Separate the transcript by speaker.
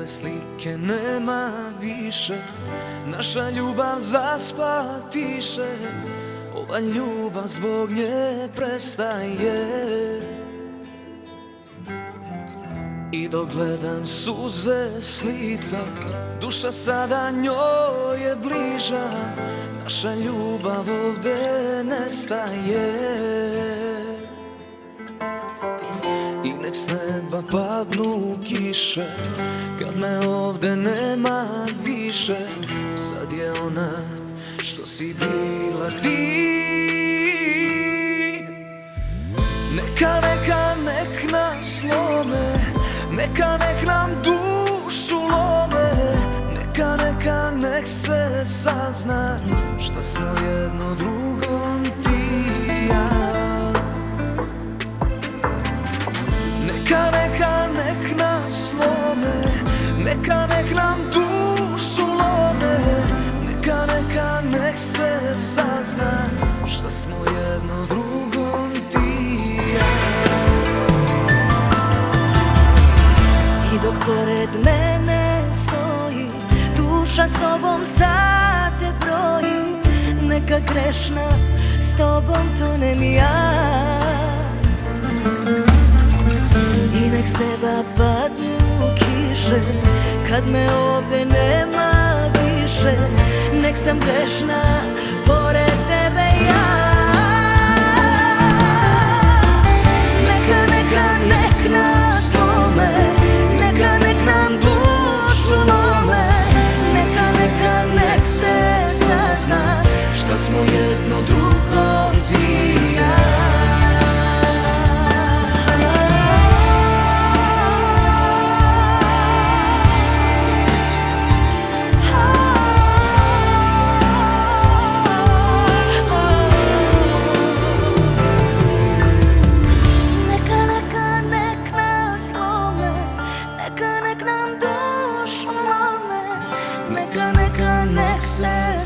Speaker 1: ove slike nema više, naša ljubav zaspa tiše, ova ljubav zbog nje prestaje. I dok gledam suze s lica, duša sada njoj je bliža, naša ljubav ovde nestaje. I nek s neba padnu kiše, kad me ovde nema više, sad je ona što si bila ti. Neka nek nas slome, neka nek nam dušu lome, nek se sazna šta smo jedno drugom ti i ja. Neka nek nas slome, nek nam dušu lome, nek se sazna šta smo jedno drugom ti i ja.
Speaker 2: I dok pored mene stoji, duša s tobom sate broji, neka grešna s tobom tonem ja. I nek s neba padnu kiše, kad me ovde nema više, nek sam grešna pored tebe ja. Nek nas slome, nek nam dušu lome, nek se sazna šta smo jedno drugo ti i ja. Nek se